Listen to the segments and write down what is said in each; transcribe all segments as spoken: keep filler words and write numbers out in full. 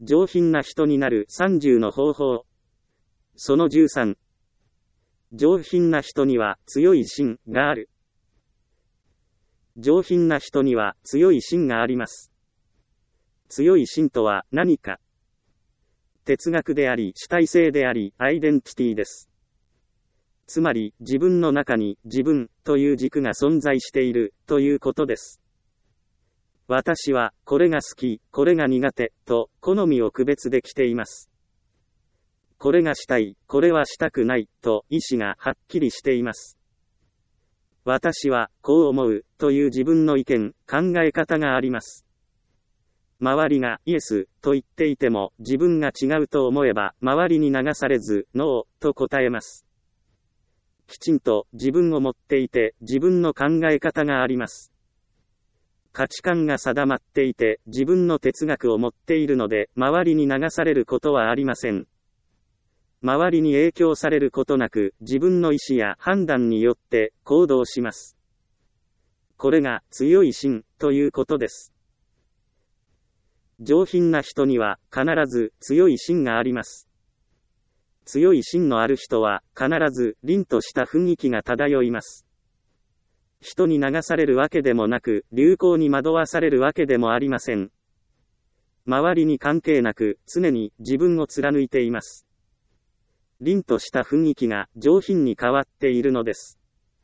上品な人になるさんじゅうの方法。そのじゅうさん。上品な人には強い芯がある。上品な人には強い芯があります。強い芯とは何か。哲学であり、主体性であり、アイデンティティです。つまり、自分の中に自分という軸が存在しているということです。私は、これが好き、これが苦手、と、好みを区別できています。これがしたい、これはしたくない、と、意思がはっきりしています。私は、こう思う、という自分の意見、考え方があります。周りがイエスと言っていても自分が違うと思えば周りに流されずノーと答えます。きちんと自分を持っていて自分の考え方があります。価値観が定まっていて自分の哲学を持っているので周りに流されることはありません。周りに影響されることなく自分の意思や判断によって行動します。これが強い芯ということです。上品な人には必ず強い芯があります。強い芯のある人は必ず凛とした雰囲気が漂います。人に流されるわけでもなく、流行に惑わされるわけでもありません。周りに関係なく常に自分を貫いています。凛とした雰囲気が上品に変わっているのです。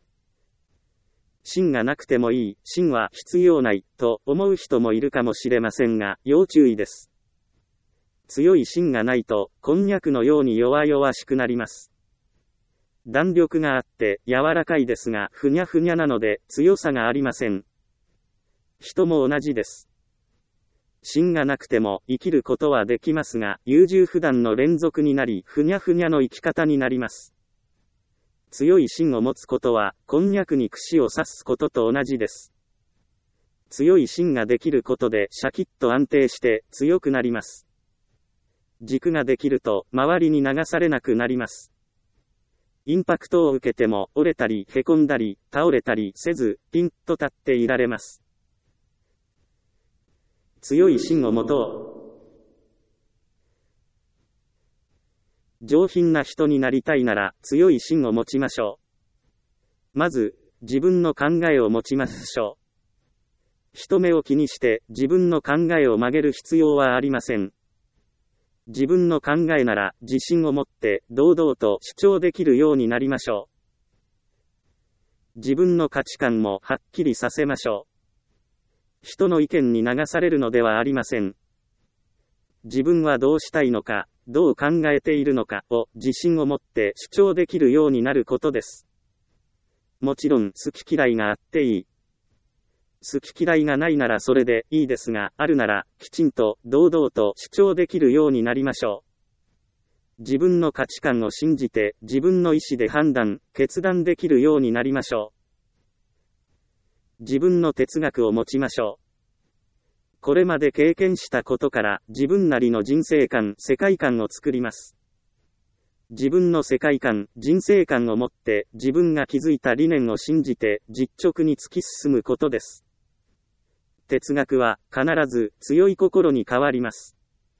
芯がなくてもいい、芯は必要ない、と思う人もいるかもしれませんが、要注意です。強い芯がないと、こんにゃくのように弱々しくなります。弾力があって、柔らかいですが、ふにゃふにゃなので、強さがありません。人も同じです。芯がなくても、生きることはできますが、優柔不断の連続になり、ふにゃふにゃの生き方になります。強い芯を持つことは、こんにゃくに串を刺すことと同じです。強い芯ができることで、シャキッと安定して強くなります。軸ができると、周りに流されなくなります。インパクトを受けても、折れたり、へこんだり、倒れたりせず、ピンと立っていられます。強い芯を持とう。上品な人になりたいなら強い芯を持ちましょう。まず、自分の考えを持ちましょう。人目を気にして自分の考えを曲げる必要はありません。自分の考えなら自信を持って堂々と主張できるようになりましょう。自分の価値観もはっきりさせましょう。人の意見に流されるのではありません。自分はどうしたいのか、どう考えているのかを自信を持って主張できるようになることです。もちろん好き嫌いがあっていい。好き嫌いがないならそれでいいですが、あるならきちんと堂々と主張できるようになりましょう。自分の価値観を信じて自分の意思で判断、決断できるようになりましょう。自分の哲学を持ちましょう。これまで経験したことから自分なりの人生観、世界観を作ります。自分の世界観、人生観を持って自分が築いた理念を信じて実直に突き進むことです。哲学は必ず強い心に変わります。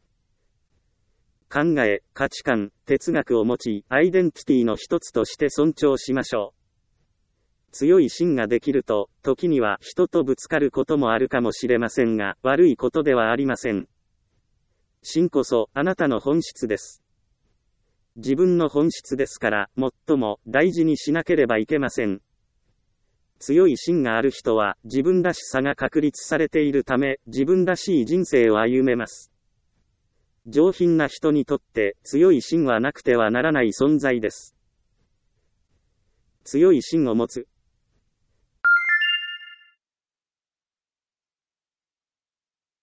考え、価値観、哲学を持ち、アイデンティティの一つとして尊重しましょう。強い芯ができると、時には人とぶつかることもあるかもしれませんが、悪いことではありません。芯こそ、あなたの本質です。自分の本質ですから、最も大事にしなければいけません。強い芯がある人は、自分らしさが確立されているため、自分らしい人生を歩めます。上品な人にとって、強い芯はなくてはならない存在です。強い芯を持つ。